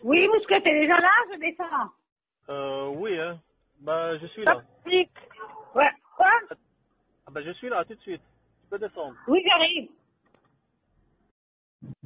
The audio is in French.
Oui, Mousquet, t'es déjà là? Je descends. Oui, hein. Bah, je suis là. Patrick. Ouais. Quoi? Ah, bah, je suis là tout de suite. Tu peux descendre. Oui, j'arrive.